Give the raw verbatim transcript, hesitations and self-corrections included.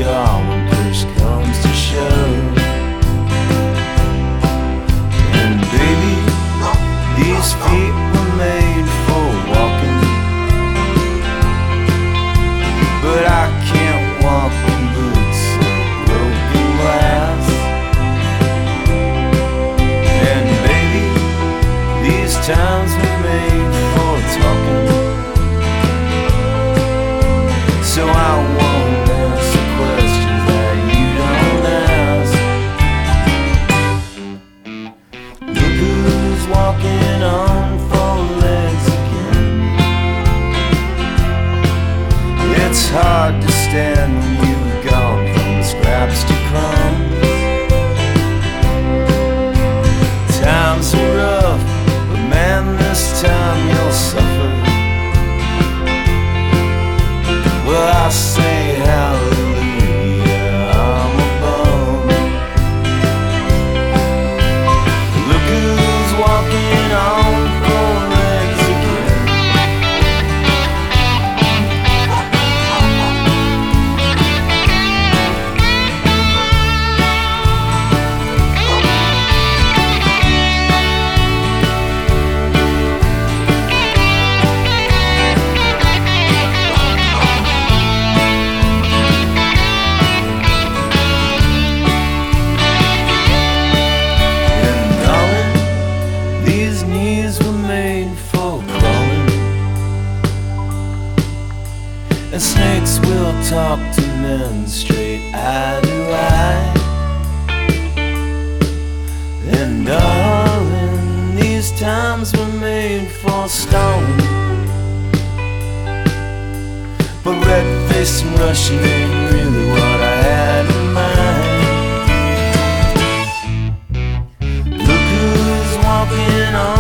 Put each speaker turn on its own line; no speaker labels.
are when push comes to shove. And baby, these feet were made for walking, but I can't walk in boots of broken glass. And baby, these times were made for talking, so I won't ask questions that you don't ask. Look who's walking on four legs again. It's hard to stand when you've gone from scraps to crumbs. Times are rough, but man, this time you'll suffer. Well, I say hallelujah, I'm a bum. Look who's walking on four legs again. And snakes will talk to men straight eye to eye. And darling, these times were made for stone, but red-faced and Russian ain't really what I had in mind. Look who's walking on